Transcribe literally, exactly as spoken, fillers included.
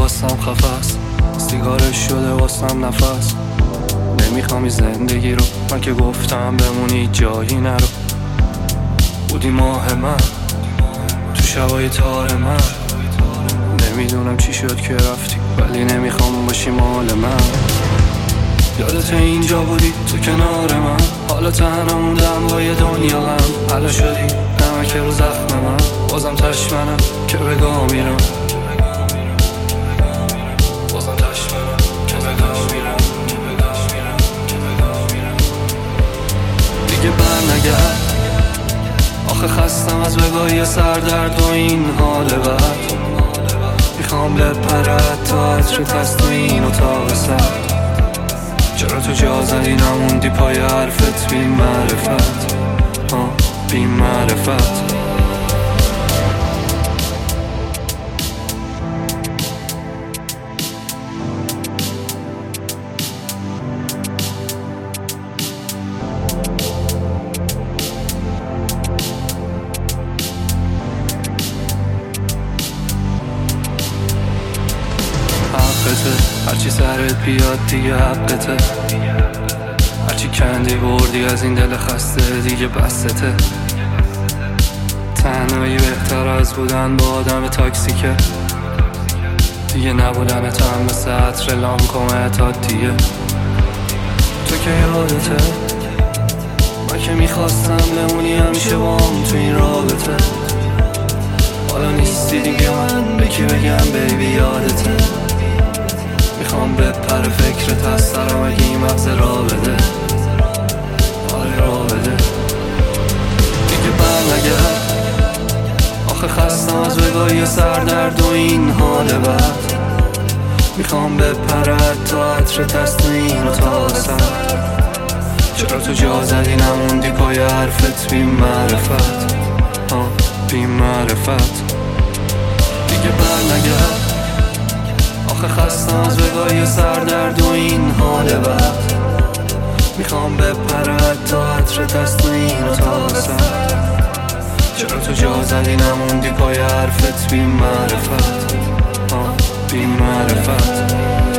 واسم خفست، سیگارش شده واسم نفس. نمیخوام این زندگی رو، من که گفتم بمونی جایی نرو. بودی ماه من تو شبای تار من، نمیدونم چی شد که رفتی، ولی نمیخوام باشی مال من. یادت اینجا بودی تو کنار من، حالا تنها موندم با یه دنیا غم. حالا شدی نمک رو زخم من، بازم تشمنم که بگاه میرم. بازم تشمنم که بگاه میرم. دیگه بر نگرد، آخه خستم از بگاهی سردرد و این حال بد. میخوام بپرد تا عطر تست و این اتاق سرد. چرا تو جا زدی نموندی پای حرفت بی معرفت، آه بی معرفت. هرچی سرت بیاد دیگه حقته، هرچی کندی بردی از این دل خسته دیگه بسته. تنهایی بهتر از بودن با آدم تاکسیکه، دیگه نبودن تو هم مثل عطر لامکومه تا دیگه. تو که یادته من که میخواستم بمونی همیشه با هم تو این رابطه. حالا نیستی دیگه، من به کی بگم بیبی یادته. میخوام بپر فکرت از سرم اگه این مغز را بده، آره را بده. دیگه بر نگرد، آخه خستم از بگاهی سردرد و این حال بد. میخوام بپرد تا عطر تست و این اتاق سرد. چرا تو جا زدی نموندی پای حرفت بی معرفت، آه بی معرفت. دیگه بر نگرد، آخه خستم از بگاهی سردرد و این حال بد. میخوام بپرد تا عطر تست و این اتاق سرد. چرا تو جا زدی نموندی پای حرفت بی معرفت، آه بی معرفت.